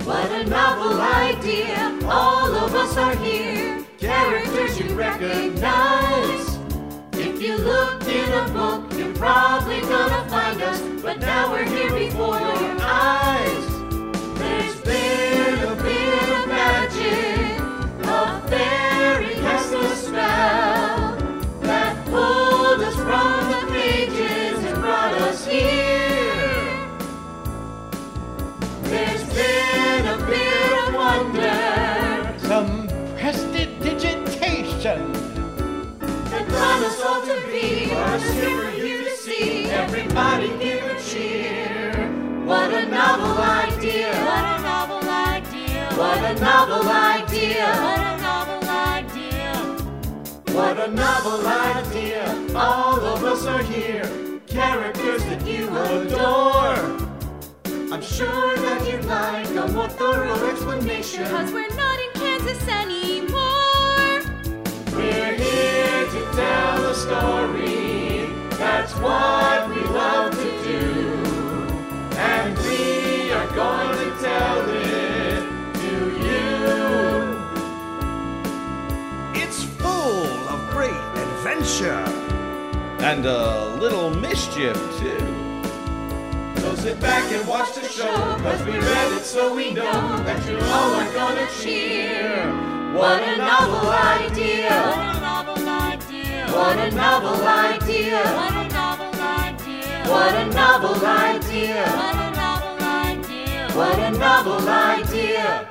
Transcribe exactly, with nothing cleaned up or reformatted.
What a novel idea, all of us are here, characters you recognize. If you look in a book, you're probably gonna find us, but now we're here before your eyes. There's been a bit of magic, a fairy cast a spell, that pulled us from the pages and brought us here. There's been a bit of wonder, some prestidigitation, that taught us all to be what's here for you to see. Everybody give a cheer. What a novel idea. What a novel idea. What a novel idea. What a novel idea. What a novel idea. All of us are here, characters that you adore. I'm sure that you'd like a more thorough explanation, Cause we're not in Kansas anymore. we're here to tell a story. That's what we love to do, and we are going to tell it to you. It's full of great adventure. and a little mischief, too. So sit back and watch the show, cause we read it so we know that you all are gonna cheer. What a novel idea. What a novel idea. What a novel idea. What a novel idea. What a novel idea. What a novel idea. What a novel idea.